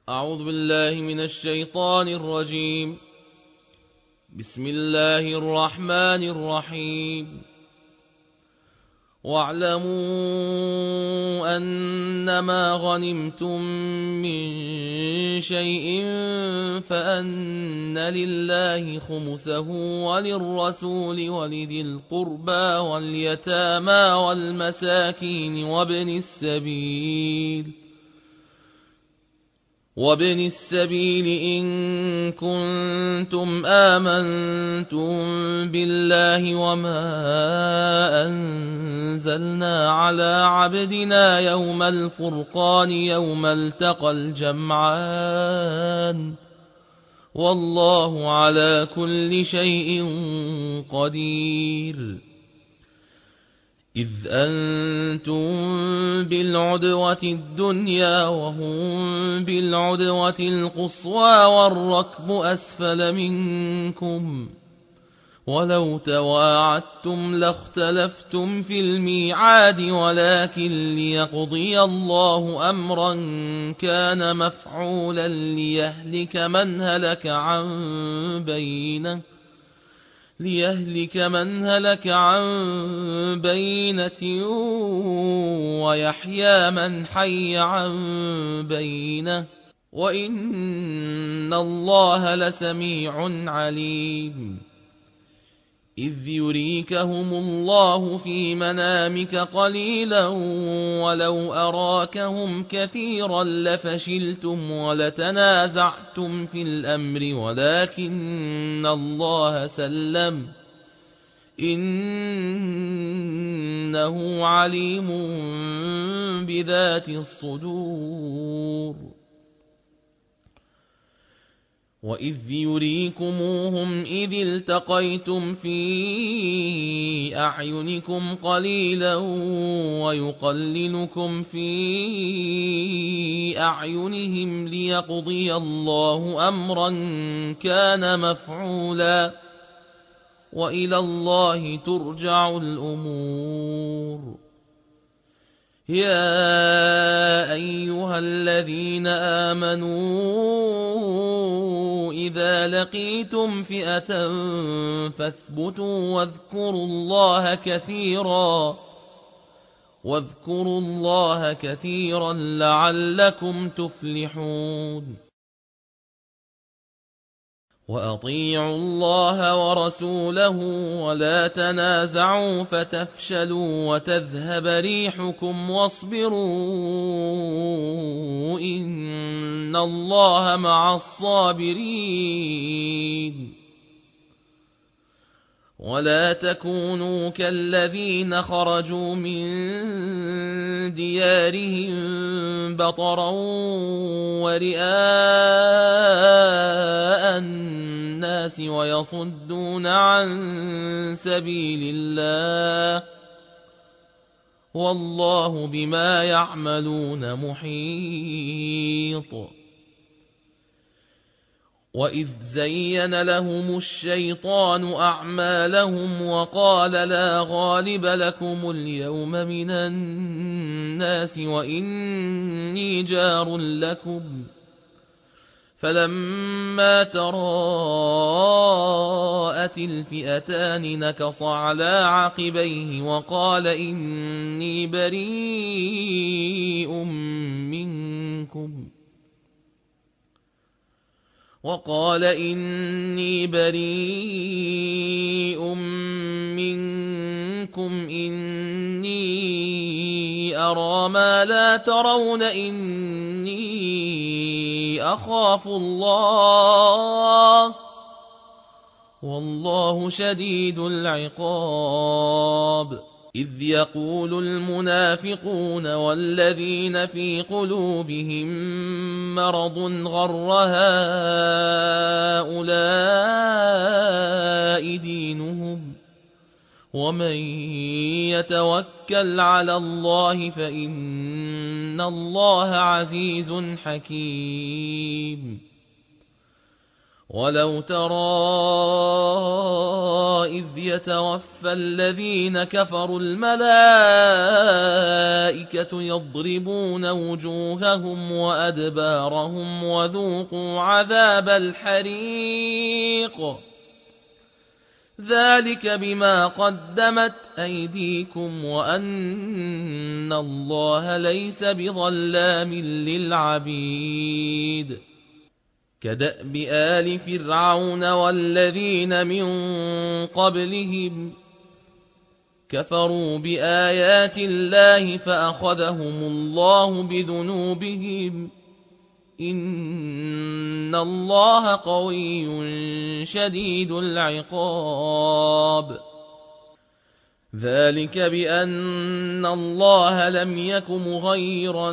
أعوذ بالله من الشيطان الرجيم. بسم الله الرحمن الرحيم. واعلموا أنما غنمتم من شيء فأن لله خمسه وللرسول ولذي القربى واليتامى والمساكين وابن السبيل إن كنتم آمنتم بالله وما أنزلنا على عبدنا يوم الفرقان يوم التقى الجمعان والله على كل شيء قدير. إذ أنتم بالعدوة الدنيا وهم بالعدوة القصوى والركب أسفل منكم ولو تواعدتم لاختلفتم في الميعاد ولكن ليقضي الله أمرا كان مفعولا ليهلك من هلك عن بينة ويحيى من حي عن بينة وإن الله لسميع عليم. إذ يريكهم الله في منامك قليلا ولو أراكهم كثيرا لفشلتم ولتنازعتم في الأمر ولكن الله سلم إنه عليم بذات الصدور. وإذ يريكموهم إذ التقيتم في أعينكم قليلا ويقللكم في أعينهم ليقضي الله أمرا كان مفعولا وإلى الله ترجع الأمور. يا أيها الذين آمنوا إذا لقيتم فئة فاثبتوا واذكروا الله كثيرا لعلكم تفلحون. وأطيعوا الله ورسوله ولا تنازعوا فتفشلوا وتذهب ريحكم واصبروا إن الله مع الصابرين. ولا تكونوا كالذين خرجوا من ديارهم بطرا ورئاء الناس ويصدون عن سبيل الله والله بما يعملون محيط. وإذ زين لهم الشيطان أعمالهم وقال لا غالب لكم اليوم من الناس وإني جار لكم فلما تراءت الفئتان نكص على عقبيه وقال إني بريء منكم إني أرى ما لا ترون إني أخاف الله والله شديد العقاب. إذ يقول المنافقون والذين في قلوبهم مرض غر هؤلاء دينهم ومن يتوكل على الله فإن الله عزيز حكيم. ولو ترى إذ يتوفى الذين كفروا الملائكة يضربون وجوههم وأدبارهم وذوقوا عذاب الحريق ذلك بما قدمت أيديكم وأن الله ليس بظلام للعبيد كدأب آل فرعون والذين من قبلهم كفروا بآيات الله فأخذهم الله بذنوبهم إن الله قوي شديد العقاب ذلك بأن الله لم يك مغيرا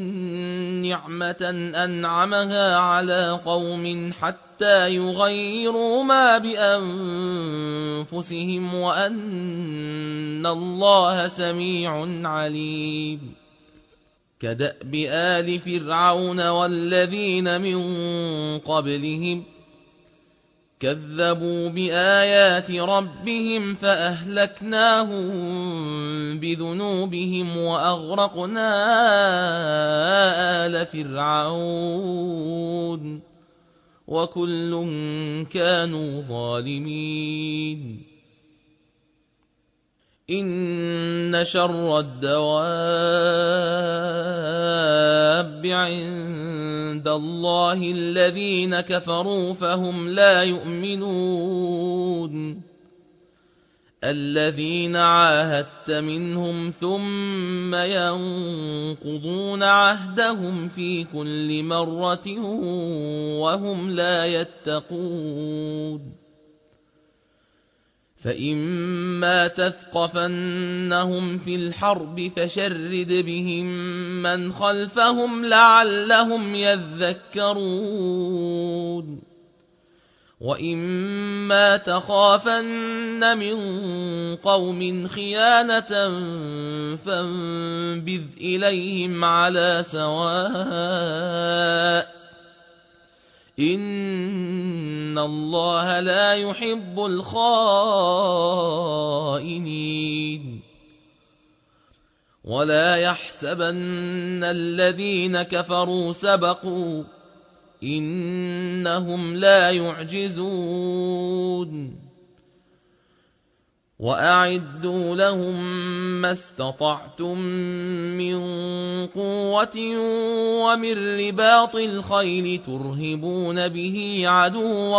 نعمة أنعمها على قوم حتى يغيروا ما بأنفسهم وأن الله سميع عليم كدأب آل فرعون والذين من قبلهم كذبوا بآيات ربهم فأهلكناهم بذنوبهم وأغرقنا آل فرعون وكل كانوا ظالمين إن شر الدواب عند الله الذين كفروا فهم لا يؤمنون الذين عاهدت منهم ثم ينقضون عهدهم في كل مرة وهم لا يتقون فإما تثقفنهم في الحرب فشرد بهم من خلفهم لعلهم يذكرون وإما تخافن من قوم خيانة فانبذ إليهم على سواء إن الله لا يحب الخائنين ولا يحسبن الذين كفروا سبقوا إنهم لا يعجزون وأعدوا لهم ما استطعتم من قوة ومن رباط الخيل ترهبون به عدو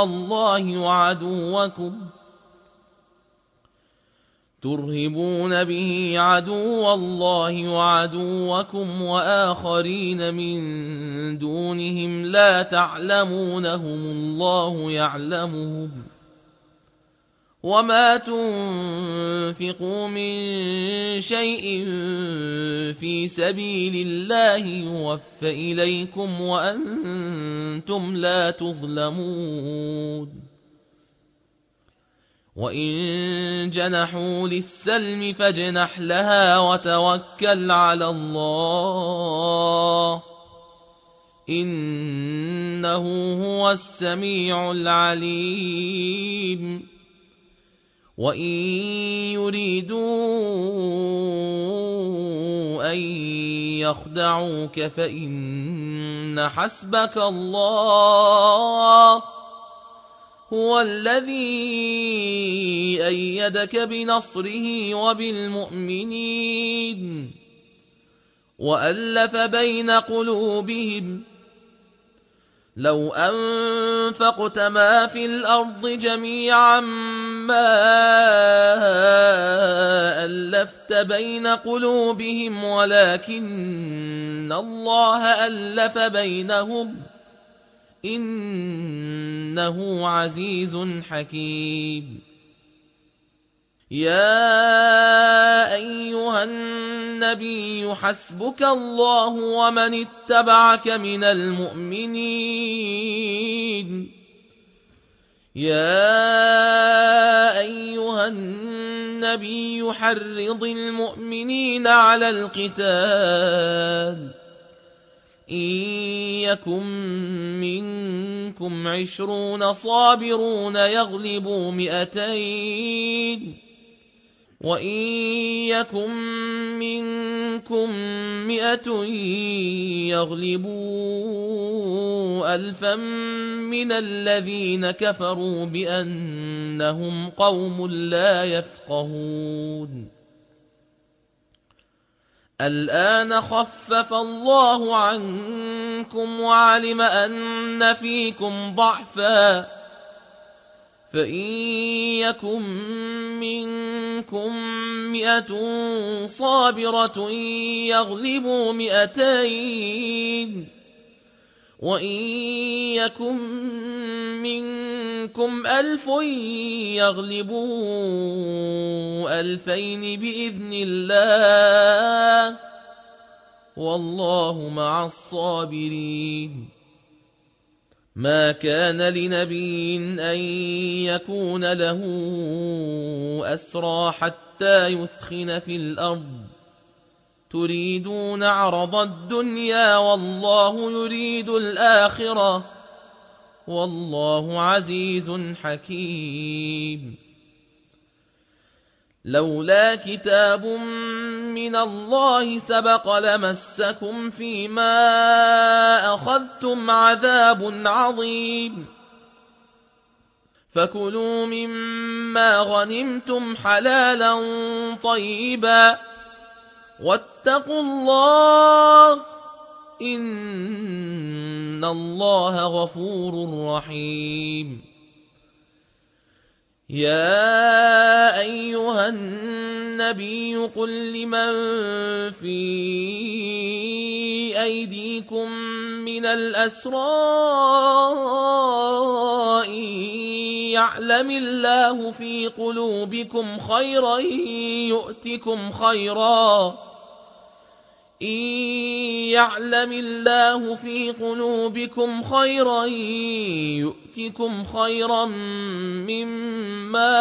الله وعدوكم وآخرين من دونهم لا تعلمونهم الله يعلمهم وما تنفقوا من شيء في سبيل الله يوفى إليكم وأنتم لا تظلمون وإن جنحوا للسلم فاجنح لها وتوكل على الله إنه هو السميع العليم وإن يريدوا أن يخدعوك فإن حسبك الله هو الذي أيدك بنصره وبالمؤمنين وألف بين قلوبهم لو أنفقت ما في الأرض جميعا ما ألفت بين قلوبهم ولكن الله ألف بينهم إنه عزيز حكيم يا أيها النبي حسبك الله ومن اتبعك من المؤمنين يا أيها النبي حرض المؤمنين على القتال إن يكن منكم 20 صابرون يغلبوا 200 وإن يكن منكم 100 يغلبوا 1000 من الذين كفروا بأنهم قوم لا يفقهون. الآن خفف الله عنكم وعلم أن فيكم ضعفا فإن يكن منكم 100 صابرة يغلبوا 200 وإن يكن منكم 1000 يغلبوا 2000 بإذن الله والله مع الصابرين. ما كان لنبي أن يكون له أسرى حتى يثخن في الأرض تريدون عرض الدنيا والله يريد الآخرة والله عزيز حكيم. لولا كتاب من الله سبق لمسكم فيما أخذتم عذاب عظيم فكلوا مما غنمتم حلالا طيبا واتقوا الله إن الله غفور رحيم. يا أيها النبي قل لمن في أيديكم من الأسرى يعلم الله في قلوبكم خيرا إن يعلم الله في قلوبكم خيرا يؤتكم خيرا مما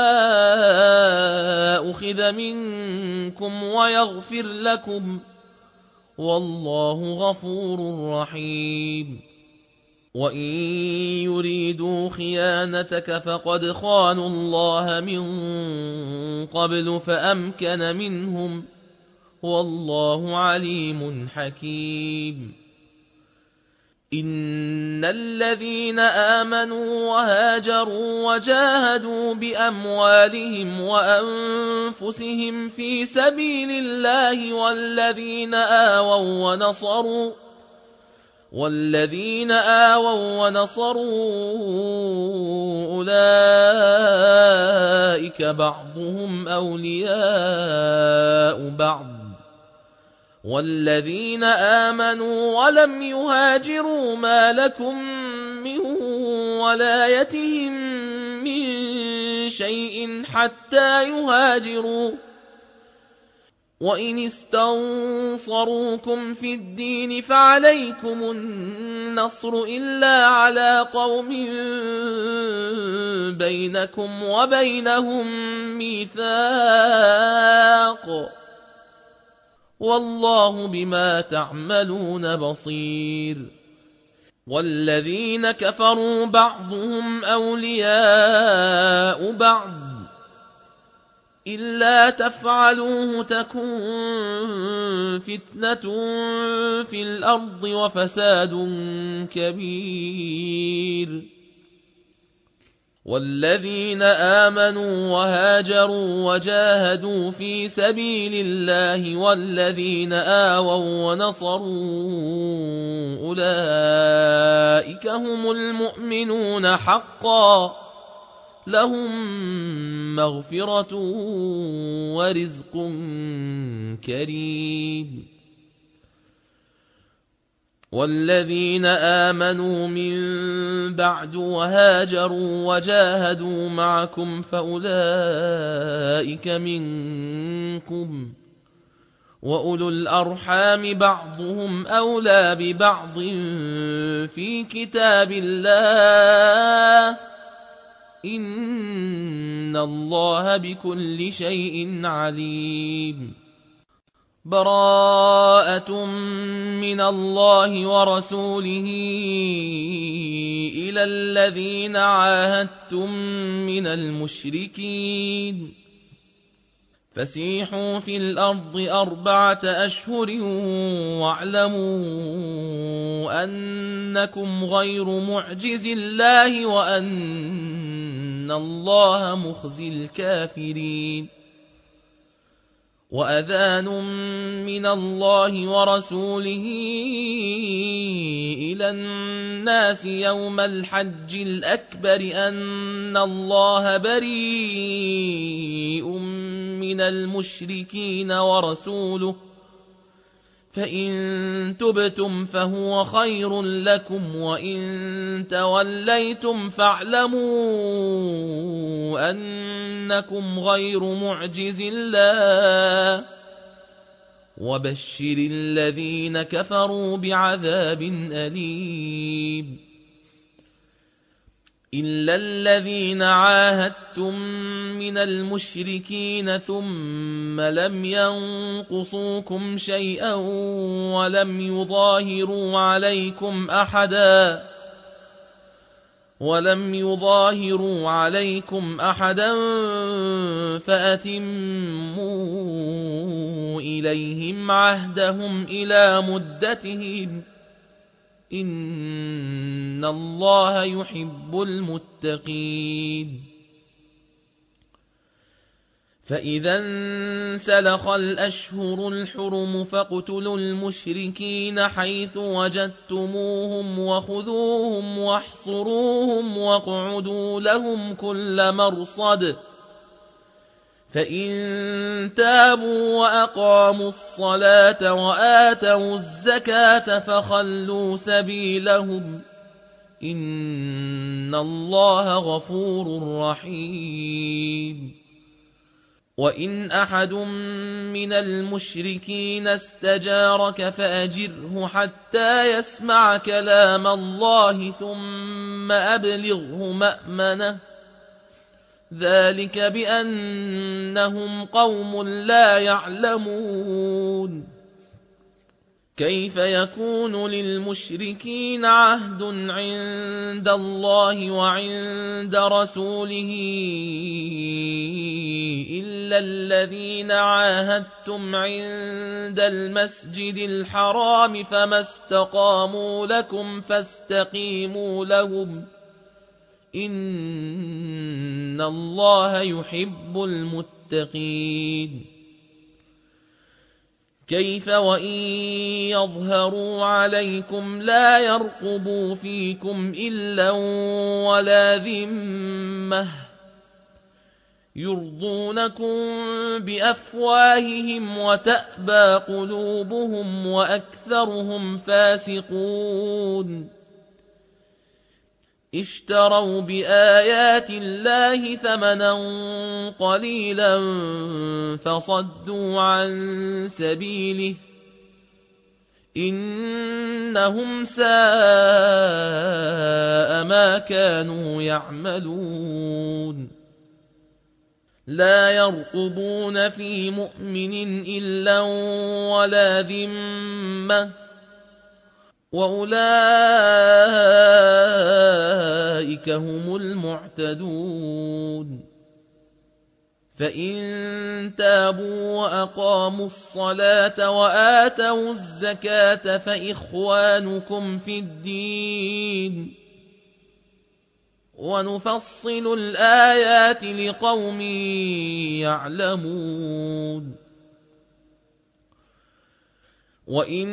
أخذ منكم ويغفر لكم والله غفور رحيم. وإن يريدوا خيانتك فقد خانوا الله من قبل فأمكن منهم والله عليم حكيم. إن الذين آمنوا وهاجروا وجاهدوا بأموالهم وأنفسهم في سبيل الله والذين آووا ونصروا أولئك بعضهم أولياء بعض والذين آمنوا ولم يهاجروا ما لكم من ولايتهم من شيء حتى يهاجروا وإن استنصروكم في الدين فعليكم النصر إلا على قوم بينكم وبينهم ميثاق والله بما تعملون بصير. والذين كفروا بعضهم أولياء بعض إلا تفعلوه تكن فتنة في الأرض وفساد كبير. والذين آمنوا وهاجروا وجاهدوا في سبيل الله والذين آووا ونصروا أولئك هم المؤمنون حقا لهم مغفرة ورزق كريم. والذين آمنوا من بعد وهاجروا وجاهدوا معكم فأولئك منكم وأولو الأرحام بعضهم أولى ببعض في كتاب الله إن الله بكل شيء عليم. براءة من الله ورسوله إلى الذين عاهدتم من المشركين فسيحوا في الأرض 4 أشهر واعلموا أنكم غير معجز الله وأن الله مخزي الكافرين وأذان من الله ورسوله إلى الناس يوم الحج الأكبر أن الله بريء من المشركين ورسوله فإن تبتم فهو خير لكم وإن توليتم فاعلموا أنكم غير معجز الله وبشر الذين كفروا بعذاب أليم إلا الذين عاهدتم من المشركين ثم لم ينقصوكم شيئا ولم يظاهروا عليكم أحدا فأتموا إليهم عهدهم إلى مدتهم إن الله يحب المتقين فإذا انسلخ الأشهر الحرم فاقتلوا المشركين حيث وجدتموهم وخذوهم واحصروهم واقعدوا لهم كل مرصد فإن تابوا وأقاموا الصلاة وآتوا الزكاة فخلوا سبيلهم إن الله غفور رحيم وإن أحد من المشركين استجارك فأجره حتى يسمع كلام الله ثم أبلغه مأمنه ذلك بأنهم قوم لا يعلمون كيف يكون للمشركين عهد عند الله وعند رسوله إلا الذين عاهدتم عند المسجد الحرام فما استقاموا لكم فاستقيموا لهم إن الله يحب المتقين كيف وإن يظهروا عليكم لا يرقبوا فيكم إلا ولا ذمة يرضونكم بأفواههم وتأبى قلوبهم وأكثرهم فاسقون اشتروا بآيات الله ثمنا قليلا فصدوا عن سبيله إنهم ساء ما كانوا يعملون لا يرقبون في مؤمن إلا ولا ذمة وأولئك هم المعتدون فإن تابوا وأقاموا الصلاة وآتوا الزكاة فإخوانكم في الدين ونفصل الآيات لقوم يعلمون وإن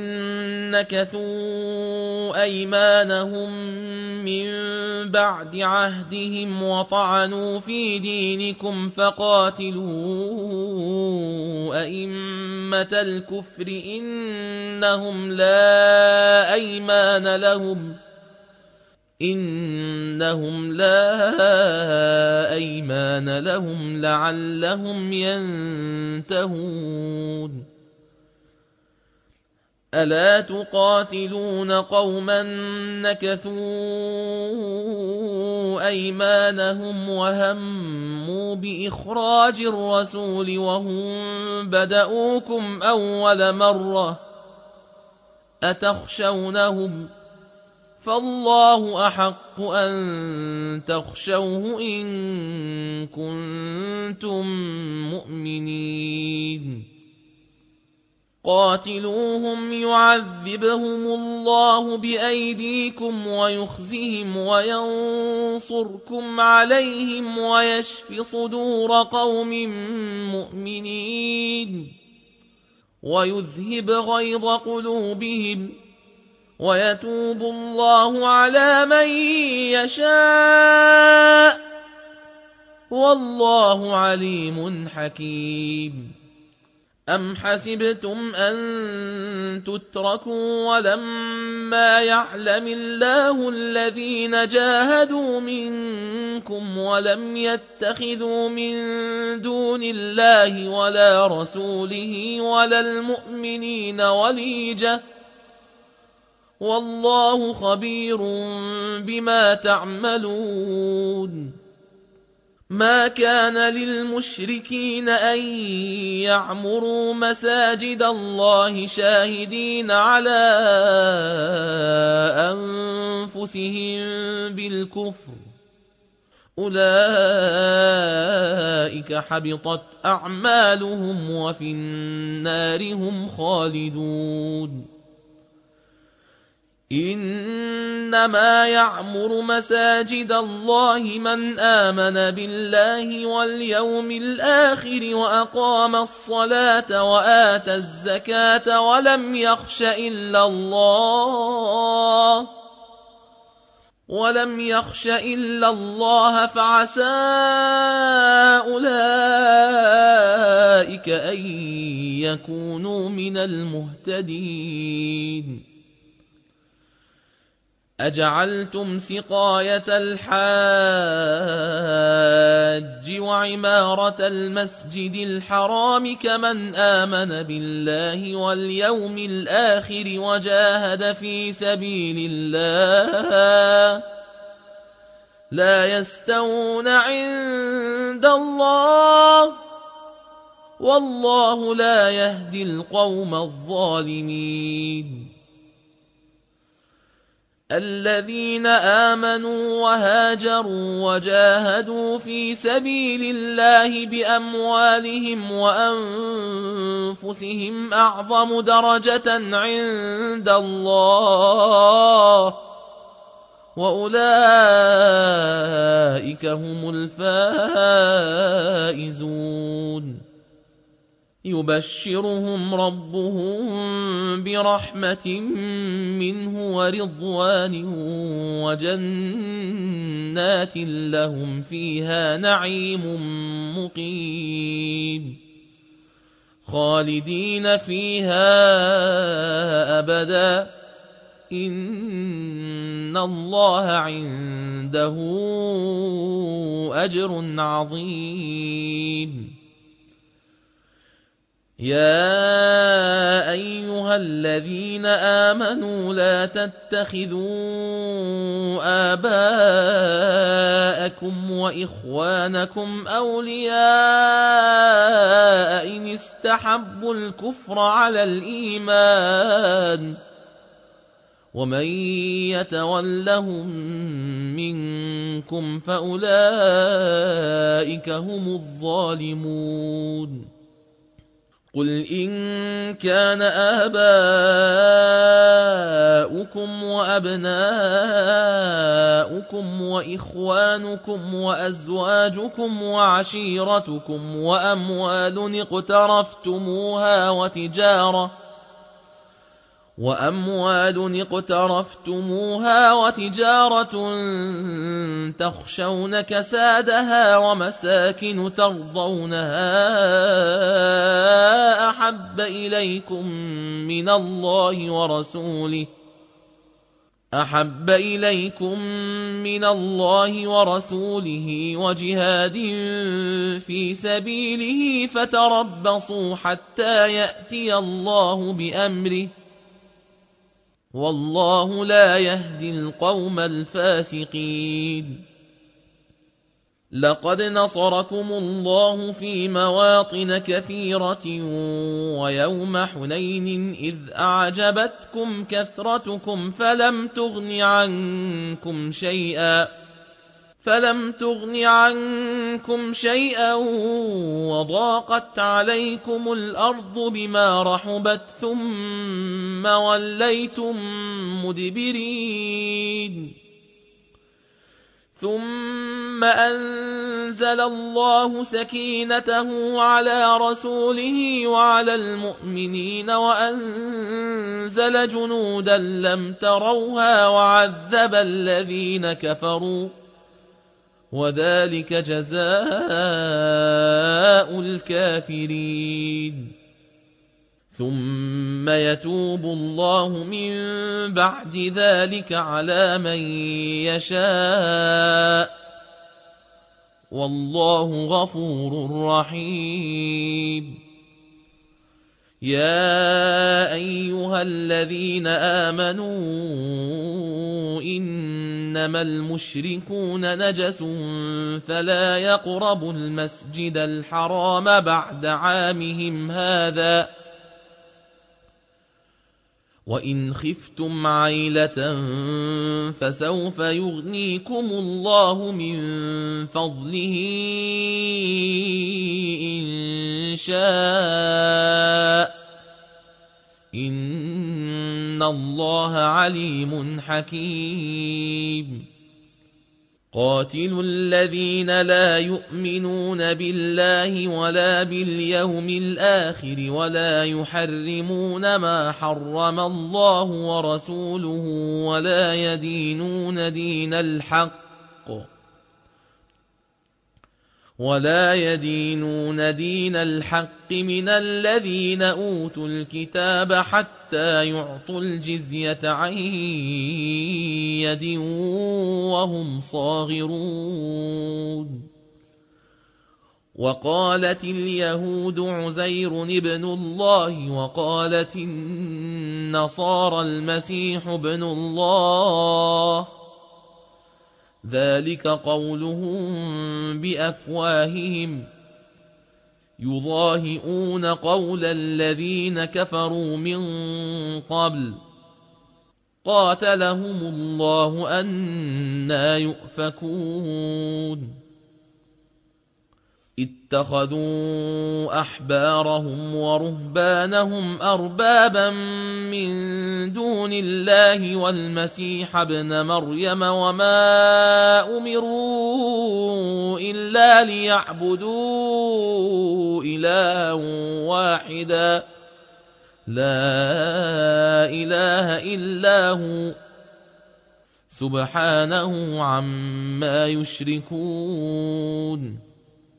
نكثوا أيمانهم من بعد عهدهم وطعنوا في دينكم فقاتلوا أئمة الكفر إنهم لا أيمان لهم لعلهم ينتهون ألا تقاتلون قوما نكثوا أيمانهم وهموا بإخراج الرسول وهم بدؤوكم أول مرة أتخشونهم فالله أحق أن تخشوه إن كنتم مؤمنين قاتلوهم يعذبهم الله بأيديكم ويخزهم وينصركم عليهم ويشف صدور قوم مؤمنين ويذهب غيظ قلوبهم ويتوب الله على من يشاء والله عليم حكيم أم حسبتم أن تتركوا ولما يعلم الله الذين جاهدوا منكم ولم يتخذوا من دون الله ولا رسوله ولا المؤمنين وليجة والله خبير بما تعملون ما كان للمشركين أن يعمروا مساجد الله شاهدين على أنفسهم بالكفر أولئك حبطت أعمالهم وفي النار هم خالدون إنما يعمر مساجد الله من آمن بالله واليوم الآخر وأقام الصلاة وآتى الزكاة ولم يخش إلا الله فعسى أولئك أن يكونوا من المهتدين أجعلتم سقاية الحاج وعمارة المسجد الحرام كمن آمن بالله واليوم الآخر وجاهد في سبيل الله لا يستوون عند الله والله لا يهدي القوم الظالمين الذين آمنوا وهاجروا وجاهدوا في سبيل الله بأموالهم وأنفسهم أعظم درجة عند الله وأولئك هم الفائزون يبشرهم ربهم برحمة منه ورضوان وجنات لهم فيها نعيم مقيم خالدين فيها أبدا إن الله عنده أجر عظيم يا أيها الذين آمنوا لا تتخذوا آباءكم وإخوانكم أولياء إن استحبوا الكفر على الإيمان ومن يتولهم منكم فأولئك هم الظالمون قل إن كان آباؤكم وأبناؤكم وإخوانكم وأزواجكم وعشيرتكم وأموال اقترفتموها وتجارة تخشون كسادها ومساكن ترضونها أحب إليكم من الله ورسوله وجهاد في سبيله فتربصوا حتى يأتي الله بأمره والله لا يهدي القوم الفاسقين. لقد نصركم الله في مواطن كثيرة ويوم حنين إذ أعجبتكم كثرتكم فلم تغن عنكم شيئا وضاقت عليكم الأرض بما رحبت ثم وليتم مدبرين. ثم أنزل الله سكينته على رسوله وعلى المؤمنين وأنزل جنودا لم تروها وعذب الذين كفروا وذلك جزاء الكافرين. ثم يتوب الله من بعد ذلك على من يشاء والله غفور رحيم. يا أيها الذين آمنوا إنما المشركون نجس فلا يقربوا المسجد الحرام بعد عامهم هذا وإن خفتم عيلة فسوف يغنيكم الله من فضله إن شاء إن الله عليم حكيم. قاتلوا الذين لا يؤمنون بالله ولا باليوم الآخر ولا يحرمون ما حرم الله ورسوله ولا يدينون دين الحق من الذين أوتوا الكتاب حتى يعطوا الجزية عن يد وهم صاغرون. وقالت اليهود عزير ابن الله وقالت النصارى المسيح ابن الله ذلك قولهم بأفواههم يضاهئون قول الذين كفروا من قبل قاتلهم الله أنى يؤفكون. اتخذوا أحبارهم ورهبانهم أربابا من دون الله والمسيح ابن مريم وما أمروا إلا ليعبدوا إلها واحدا لا إله إلا هو سبحانه عما يشركون.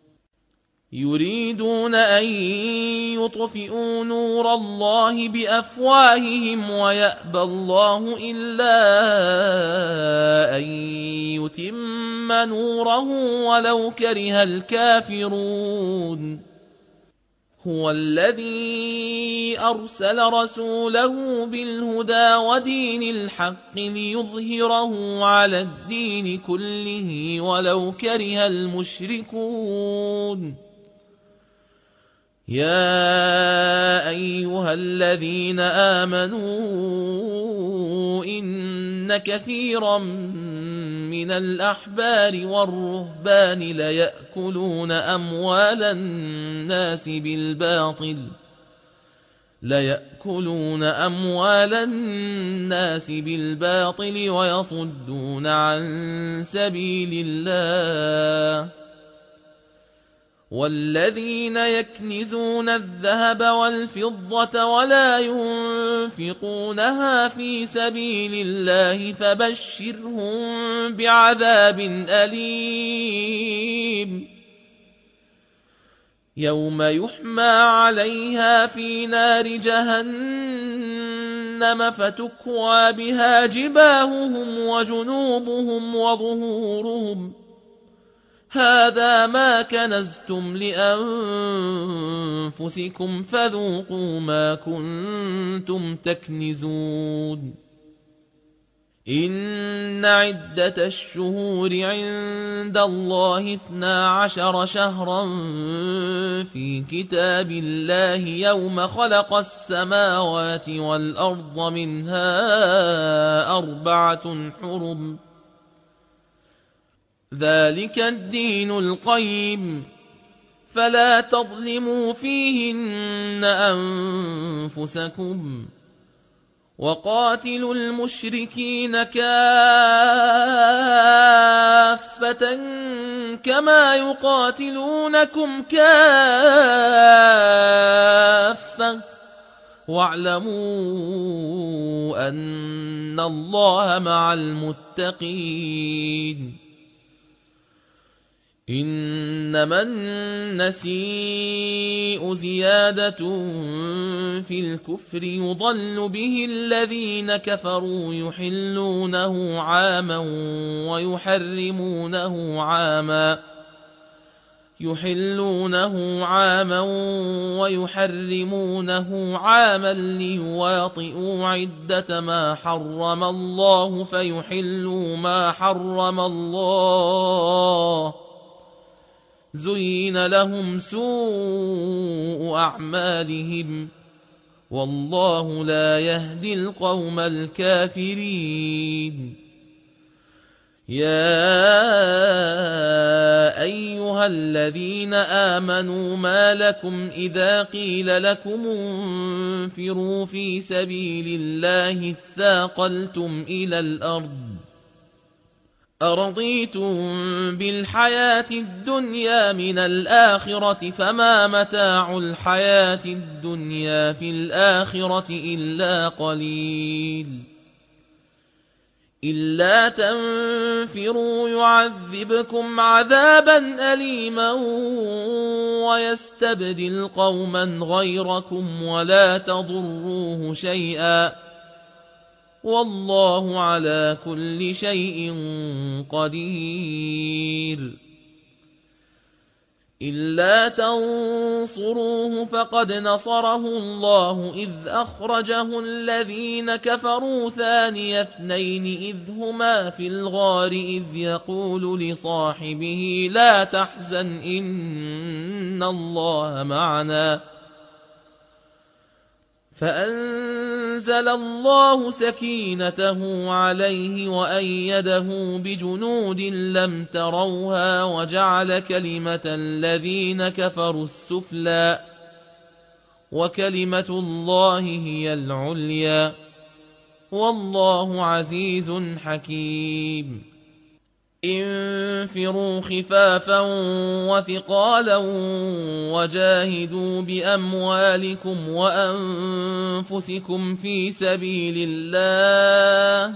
يريدون أن يطفئوا نور الله بأفواههم ويأبى الله إلا أن يتم نوره ولو كره الكافرون. هو الذي أرسل رسوله بالهدى ودين الحق ليظهره على الدين كله ولو كره المشركون. يا أيها الذين آمنوا إن كثيرا من الأحبار والرهبان ليأكلون أموال الناس بالباطل ويصدون عن سبيل الله. والذين يكنزون الذهب والفضة ولا ينفقونها في سبيل الله فبشرهم بعذاب أليم. يوم يحمى عليها في نار جهنم فتكوى بها جباههم وجنوبهم وظهورهم هذا ما كنزتم لأنفسكم فذوقوا ما كنتم تكنزون. إن عدة الشهور عند الله 12 شهرا في كتاب الله يوم خلق السماوات والأرض منها 4 حرم ذلك الدين القيم فلا تظلموا فيهن أنفسكم وقاتلوا المشركين كافة كما يقاتلونكم كافة واعلموا أن الله مع المتقين إنما النسيء زيادة في الكفر يضل به الذين كفروا يحلونه عاما ويحرمونه عاما ليواطئوا عدة ما حرم الله فيحلوا ما حرم الله زين لهم سوء أعمالهم والله لا يهدي القوم الكافرين يا أيها الذين آمنوا ما لكم إذا قيل لكم انفروا في سبيل الله اثاقلتم إلى الأرض أرضيتم بالحياة الدنيا من الآخرة فما متاع الحياة الدنيا في الآخرة إلا قليل إلا تنفروا يعذبكم عذابا أليما ويستبدل قوما غيركم ولا تضروه شيئا والله على كل شيء قدير إلا تنصروه فقد نصره الله إذ أخرجه الذين كفروا ثاني اثنين إذ هما في الغار إذ يقول لصاحبه لا تحزن إن الله معنا فأنزل الله سكينته عليه وأيده بجنود لم تروها وجعل كلمة الذين كفروا السفلى وكلمة الله هي العليا والله عزيز حكيم انفروا خفافا وثقالا وجاهدوا بأموالكم وأنفسكم في سبيل الله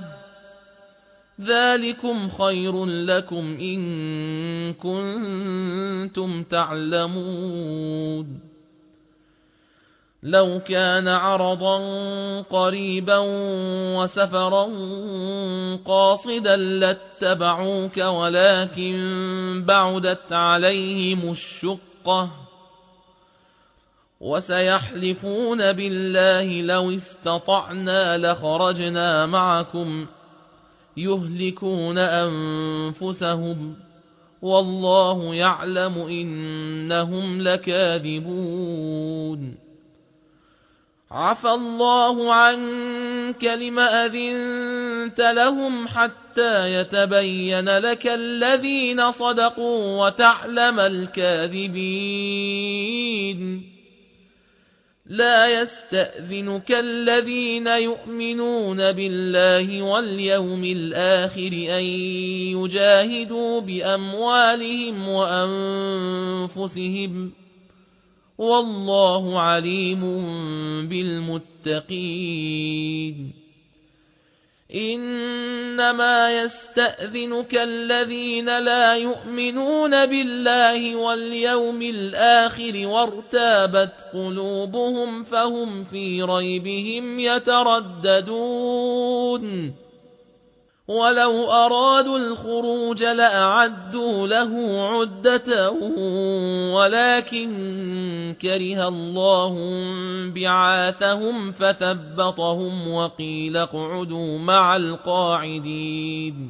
ذلكم خير لكم إن كنتم تعلمون لو كان عرضا قريبا وسفرا قاصدا لاتبعوك ولكن بعدت عليهم الشقة وسيحلفون بالله لو استطعنا لخرجنا معكم يهلكون أنفسهم والله يعلم إنهم لكاذبون عفى الله عنك لم أذنت لهم حتى يتبين لك الذين صدقوا وتعلم الكاذبين لا يستأذنك الذين يؤمنون بالله واليوم الآخر أن يجاهدوا بأموالهم وأنفسهم والله عليم بالمتقين إنما يستأذنك الذين لا يؤمنون بالله واليوم الآخر وارتابت قلوبهم فهم في ريبهم يترددون ولو أرادوا الخروج لأعدوا له عدة ولكن كره الله بعاثهم فثبطهم وقيل اقعدوا مع القاعدين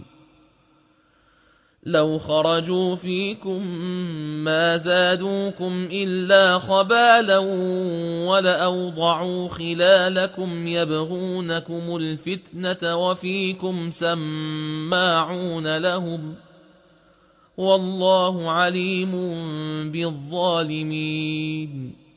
لو خرجوا فيكم ما زادوكم إلا خبالا ولأوضعوا خلالكم يبغونكم الفتنة وفيكم سماعون لهم والله عليم بالظالمين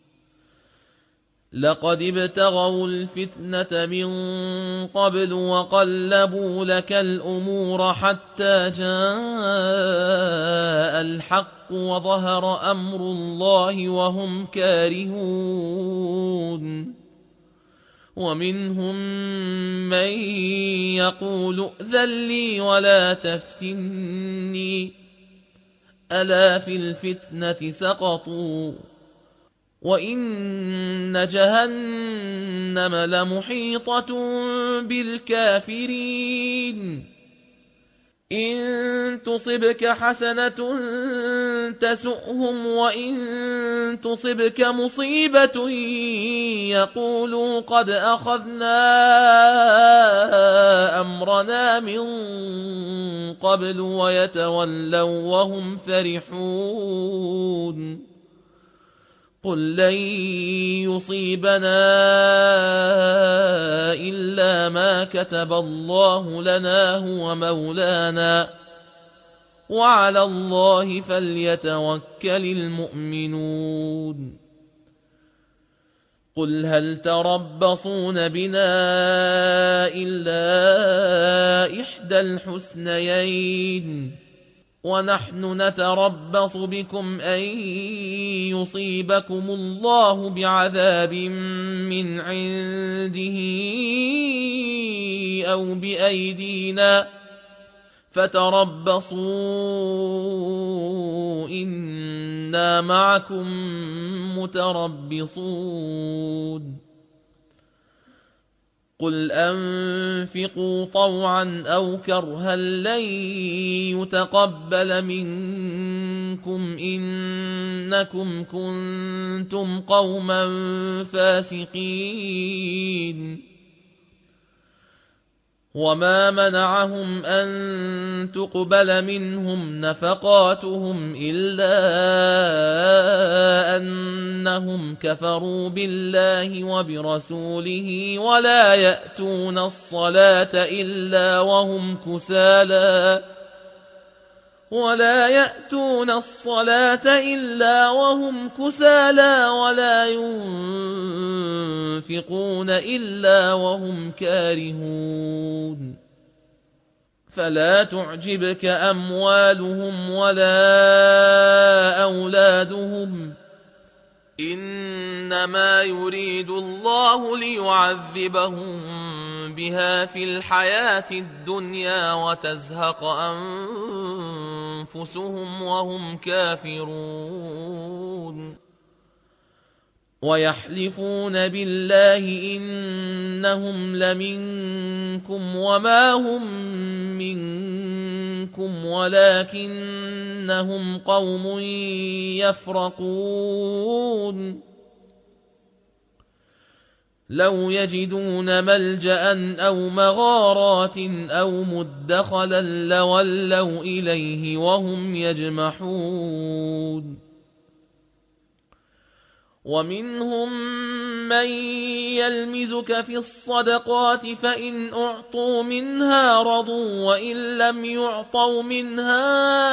لقد ابتغوا الفتنة من قبل وقلبوا لك الأمور حتى جاء الحق وظهر أمر الله وهم كارهون ومنهم من يقول ائذن لي ولا تفتني ألا في الفتنة سقطوا وإن جهنم لمحيطة بالكافرين إن تصبك حسنة تسؤهم وإن تصبك مصيبة يقولوا قد أخذنا أمرنا من قبل ويتولوا وهم فرحون قل لن يصيبنا إلا ما كتب الله لنا هو مولانا وعلى الله فليتوكل المؤمنون قل هل تربصون بنا إلا إحدى الحسنيين ونحن نتربص بكم أن يصيبكم الله بعذاب من عنده أو بأيدينا فتربصوا إنا معكم متربصون قل أنفقوا طوعا أو كرها لن يتقبل منكم إنكم كنتم قوما فاسقين وما منعهم أن تقبل منهم نفقاتهم إلا أنهم كفروا بالله وبرسوله ولا يأتون الصلاة إلا وهم كسالى ولا ينفقون إلا وهم كارهون فلا تعجبك أموالهم ولا أولادهم إنما يريد الله ليعذبهم بها في الحياة الدنيا وتزهق أنفسهم وهم كافرون ويحلفون بالله إنهم لمنكم وما هم منكم ولكنهم قوم يفرقون لو يجدون ملجأ أو مغارات أو مدخلا لولوا إليه وهم يجمحون ومنهم من يلمزك في الصدقات فإن أعطوا منها رضوا وإن لم يعطوا منها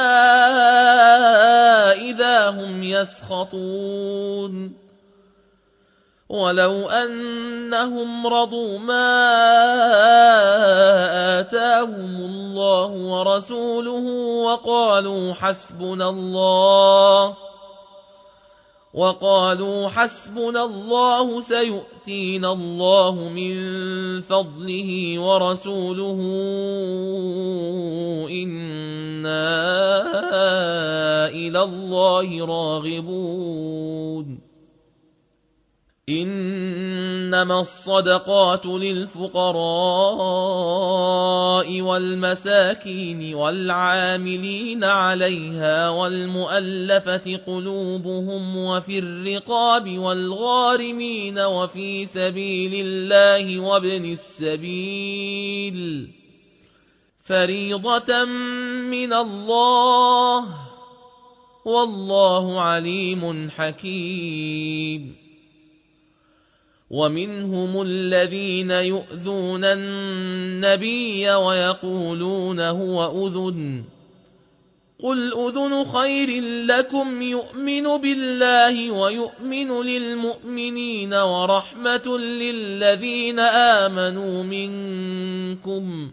إذا هم يسخطون ولو أنهم رضوا ما آتاهم الله ورسوله وقالوا حسبنا الله سيؤتينا الله من فضله ورسوله إنا إلى الله راغبون إنما الصدقات للفقراء والمساكين والعاملين عليها والمؤلفة قلوبهم وفي الرقاب والغارمين وفي سبيل الله وابن السبيل فريضة من الله والله عليم حكيم. ومنهم الذين يؤذون النبي ويقولون هو أذن قل أذن خير لكم يؤمن بالله ويؤمن للمؤمنين ورحمة للذين آمنوا منكم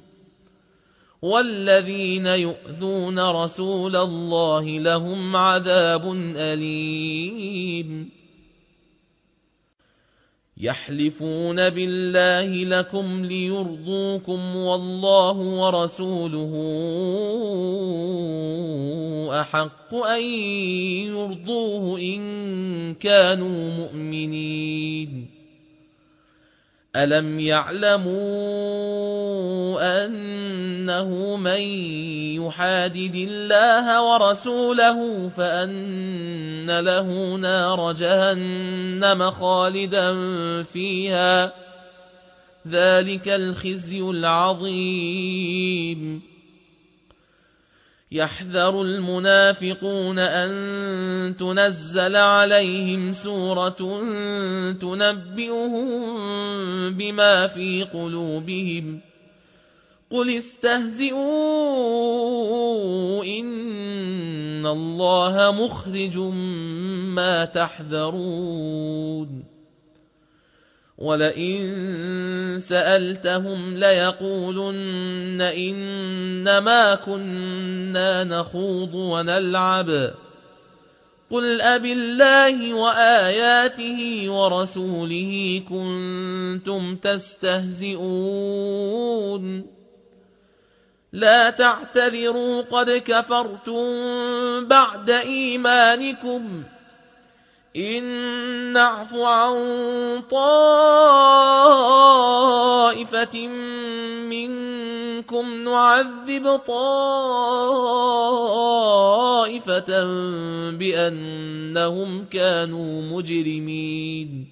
والذين يؤذون رسول الله لهم عذاب أليم. يحلفون بالله لكم ليرضوكم والله ورسوله أحق أن يرضوه إن كانوا مؤمنين. ألم يعلموا أنه من يحادد الله ورسوله فأن له نار جهنم خالدا فيها ذلك الخزي العظيم. يحذر المنافقون أن تنزل عليهم سورة تنبئهم بما في قلوبهم قل استهزئوا إن الله مخرج ما تحذرون. ولئن سألتهم ليقولن إنما كنا نخوض ونلعب قل أبالله وآياته ورسوله كنتم تستهزئون لا تعتذروا قد كفرتم بعد إيمانكم إن نعف عن طائفة منكم نعذب طائفة بأنهم كانوا مجرمين.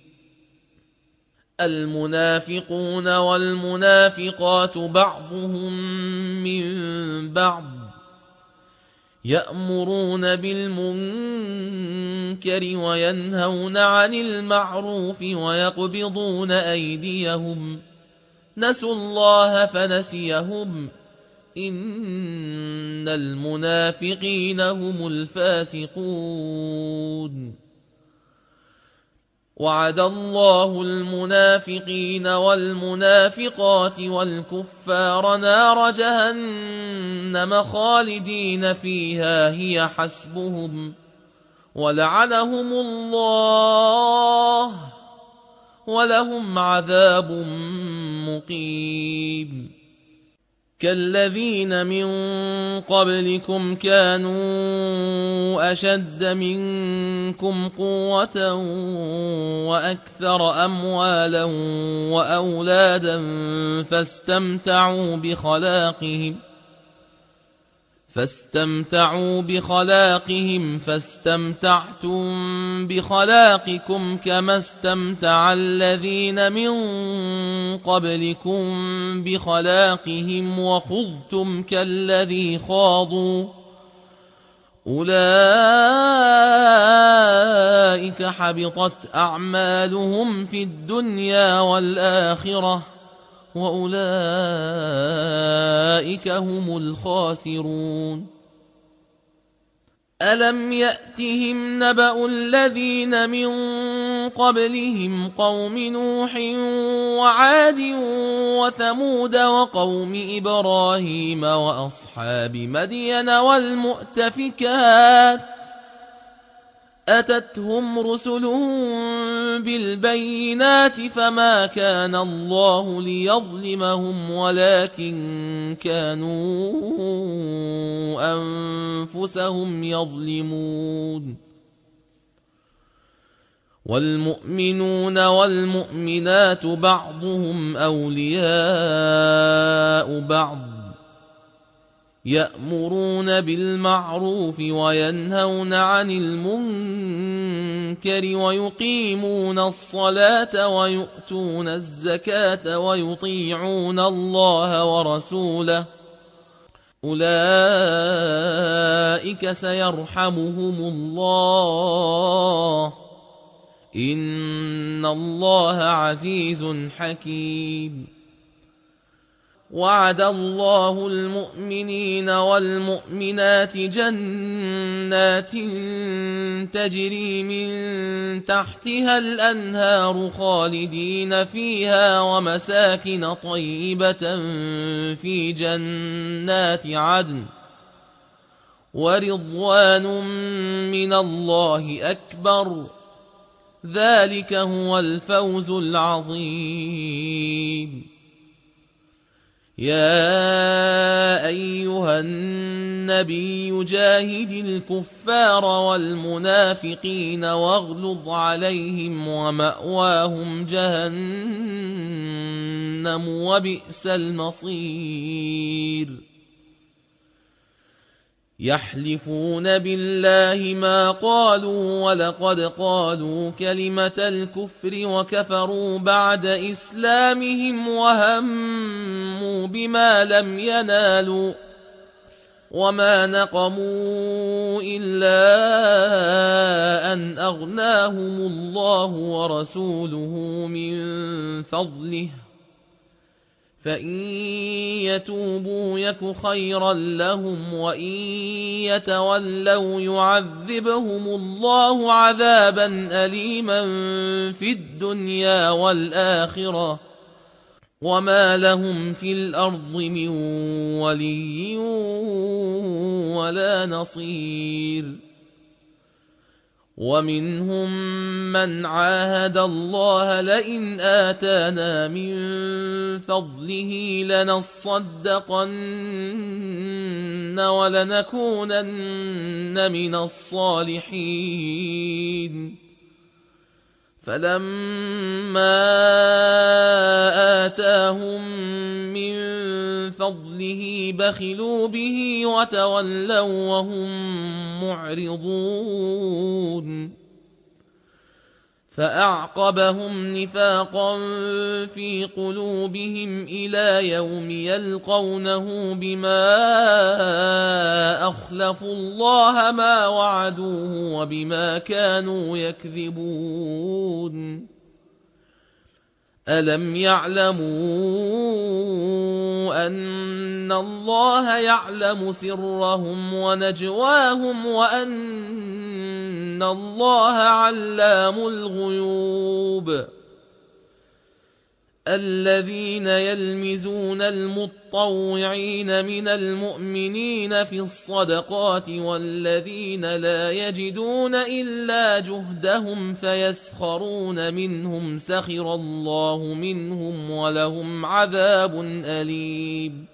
المنافقون والمنافقات بعضهم من بعض يأمرون بالمنكر وينهون عن المعروف ويقبضون أيديهم نسوا الله فنسيهم إن المنافقين هم الفاسقون. وعد الله المنافقين والمنافقات والكفار نار جهنم خالدين فيها هي حسبهم ولعنهم الله ولهم عذاب مقيم. كالذين من قبلكم كانوا أشد منكم قوة وأكثر أموالا وأولادا فاستمتعوا بخلاقهم فاستمتعتم بخلاقكم كما استمتع الذين من قبلكم بخلاقهم وخضتم كالذي خاضوا أولئك حبطت أعمالهم في الدنيا والآخرة وأولئك هم الخاسرون. ألم يأتهم نبأ الذين من قبلهم قوم نوح وعاد وثمود وقوم إبراهيم وأصحاب مدين والمؤتفكات أتتهم رسلهم بالبينات فما كان الله ليظلمهم ولكن كانوا أنفسهم يظلمون. والمؤمنون والمؤمنات بعضهم أولياء بعض يأمرون بالمعروف وينهون عن المنكر ويقيمون الصلاة ويؤتون الزكاة ويطيعون الله ورسوله أولئك سيرحمهم الله إن الله عزيز حكيم وعد الله المؤمنين والمؤمنات جنات تجري من تحتها الأنهار خالدين فيها ومساكن طيبة في جنات عدن ورضوان من الله أكبر ذلك هو الفوز العظيم يا أيها النبي جاهد الكفار والمنافقين واغلظ عليهم ومأواهم جهنم وبئس المصير يحلفون بالله ما قالوا ولقد قالوا كلمة الكفر وكفروا بعد إسلامهم وهموا بما لم ينالوا وما نقموا إلا أن أغناهم الله ورسوله من فضله فإن يتوبوا يك خيرا لهم وإن يتولوا يعذبهم الله عذابا أليما في الدنيا والآخرة وما لهم في الأرض من ولي ولا نصير ومنهم من عاهد الله لئن آتانا من فضله لنصدقن ولنكونن من الصالحين فلما آتاهم من فضله بخلوا به وتولوا وهم معرضون فأعقبهم نفاقا في قلوبهم إلى يوم يلقونه بما أخلفوا الله ما وعدوه وبما كانوا يكذبون ألم يعلموا أن الله يعلم سرهم ونجواهم وأن الله علام الغيوب الذين يلمزون المطوعين من المؤمنين في الصدقات والذين لا يجدون إلا جهدهم فيسخرون منهم سخر الله منهم ولهم عذاب أليم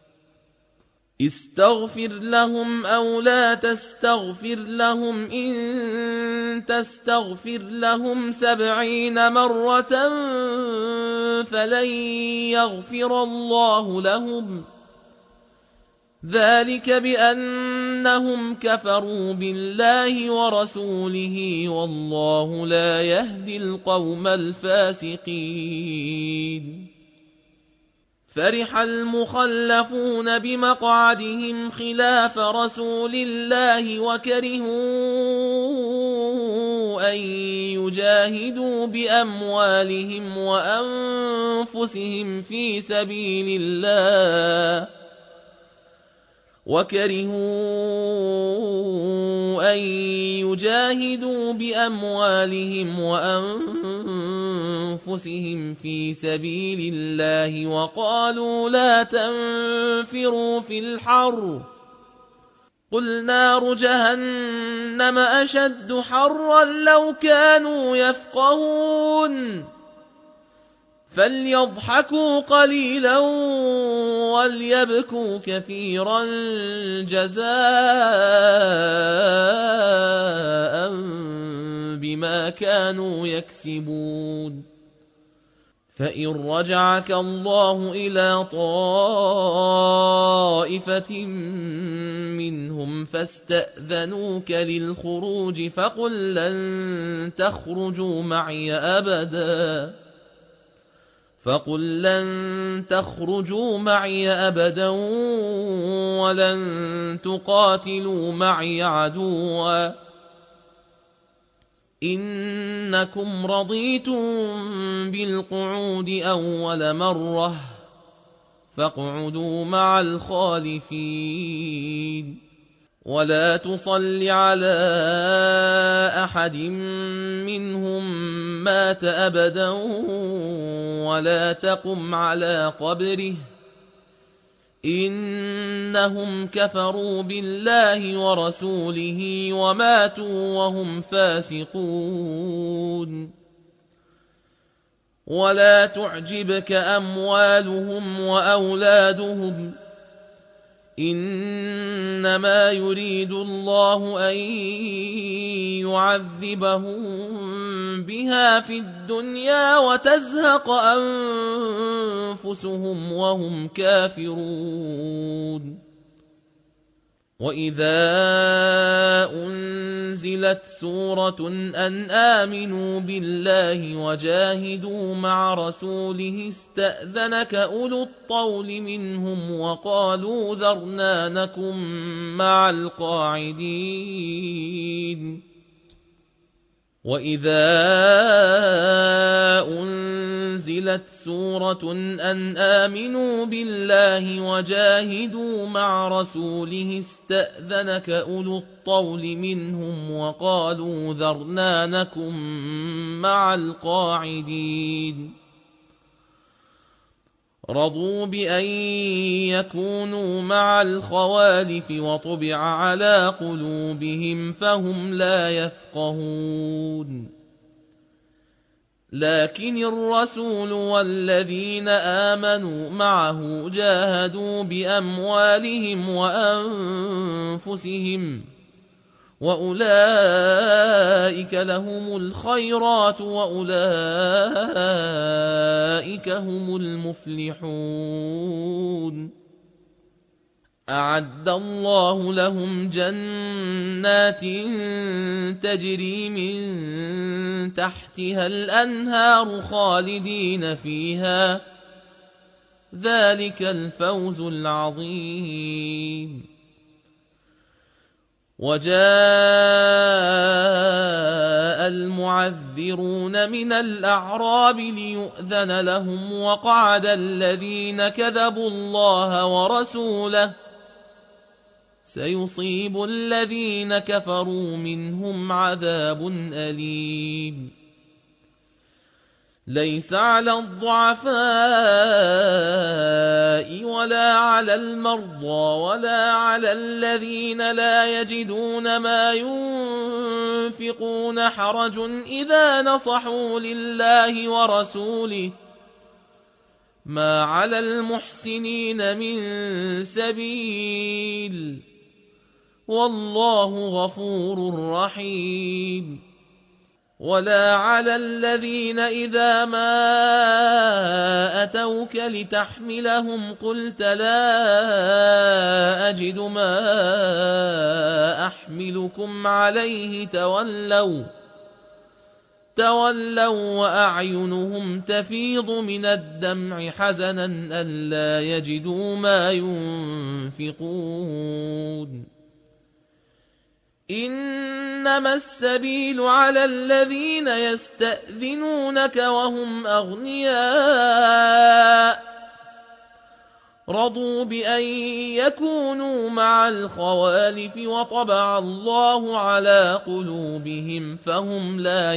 استغفر لهم أو لا تستغفر لهم إن تستغفر لهم 70 مرة فلن يغفر الله لهم ذلك بأنهم كفروا بالله ورسوله والله لا يهدي القوم الفاسقين فرح المخلفون بمقعدهم خلاف رسول الله وكرهوا أن يجاهدوا بأموالهم وأنفسهم في سبيل الله وقالوا لا تنفروا في الحر قل نار جهنم أشد حرا لو كانوا يفقهون فليضحكوا قليلا وليبكوا كثيرا جزاء بما بما كانوا يكسبون فإن رجعك الله إلى طائفة منهم فاستأذنوك للخروج فقل لن تخرجوا معي أبدا ولن تقاتلوا معي عدوا إنكم رضيتم بالقعود أول مرة فاقعدوا مع الخالفين ولا تصل على أحد منهم مات أبدا ولا تقم على قبره إنهم كفروا بالله ورسوله وماتوا وهم فاسقون ولا تعجبك أموالهم وأولادهم إنما يريد الله أن يعذبهم بها في الدنيا وتزهق أنفسهم وهم كافرون وإذا أنزلت سورة أن آمنوا بالله وجاهدوا مع رسوله استأذنك أولو الطول منهم وقالوا ذرنا نكن مع القاعدين وإذا أنزلت سورة أن آمنوا بالله وجاهدوا مع رسوله استأذنك أولو الطول منهم وقالوا ذرنا نكن مع القاعدين رضوا بأن يكونوا مع الخوالف وطبع على قلوبهم فهم لا يفقهون لكن الرسول والذين آمنوا معه جاهدوا بأموالهم وأنفسهم وأولئك لهم الخيرات وأولئك هم المفلحون أعد الله لهم جنات تجري من تحتها الأنهار خالدين فيها ذلك الفوز العظيم وجاء المعذرون من الأعراب ليؤذن لهم وقعد الذين كذبوا الله ورسوله سيصيب الذين كفروا منهم عذاب أليم ليس على الضعفاء ولا على المرضى ولا على الذين لا يجدون ما ينفقون حرج إذا نصحوا لله ورسوله ما على المحسنين من سبيل والله غفور رحيم ولا على الذين إذا ما أتوك لتحملهم قلت لا أجد ما أحملكم عليه تولوا وأعينهم تفيض من الدمع حزنا ألا يجدوا ما ينفقون إنما السبيل على الذين يستأذنونك وهم أغنياء رضوا بأن يكونوا مع الخوالف وطبع الله على قلوبهم فهم لا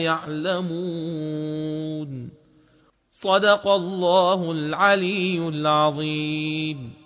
يعلمون صدق الله العلي العظيم